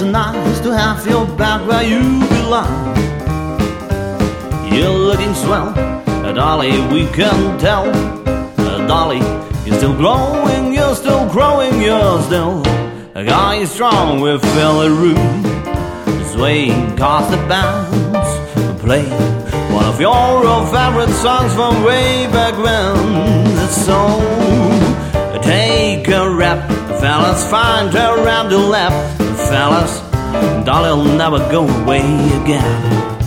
nice to have you back where you belong. You're looking swell, Dolly, we can tell. Dolly, you're still growing, you're still growing, you're still a guy strong. We fill the room, swaying across the bounce, play one of your favorite songs from way back when. So take a rap, fellas, find a rap to lap, fellas, Dolly'll never go away again.